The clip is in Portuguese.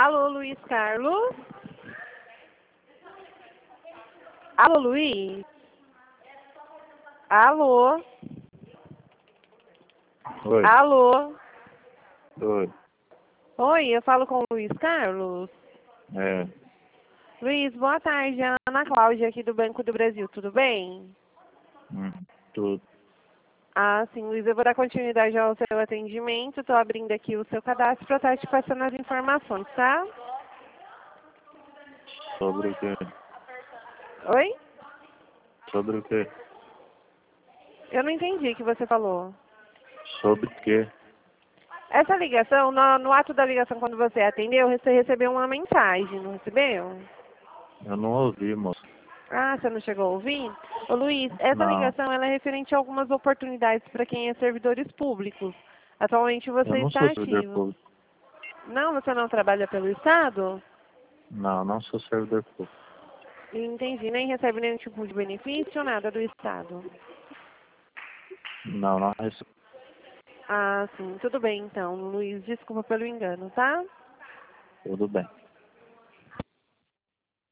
Alô, Luiz Carlos? Alô, Luiz? Alô? Oi. Alô? Oi. Oi, eu falo com o Luiz Carlos? É. Luiz, boa tarde. Ana Cláudia aqui do Banco do Brasil, tudo bem? Tudo. Ah, sim, Luiz, eu vou dar continuidade ao seu atendimento. Estou abrindo aqui o seu cadastro para estar te passando as informações, tá? Sobre o quê? Oi? Sobre o quê? Eu não entendi o que você falou. Sobre o quê? Essa ligação, no ato da ligação, quando você atendeu, você recebeu uma mensagem, não recebeu? Eu não ouvi, moço. Ah, você não chegou a ouvir? Ô Luiz, essa Não. ligação ela é referente a algumas oportunidades para quem é servidores públicos. Atualmente Eu você não está sou servidor ativo. público. Não, você não trabalha pelo Estado? Não, não sou servidor público. Entendi, nem recebe nenhum tipo de benefício, nada do Estado. Não, não recebo. Ah, sim, tudo bem então, Luiz, desculpa pelo engano, tá? Tudo bem.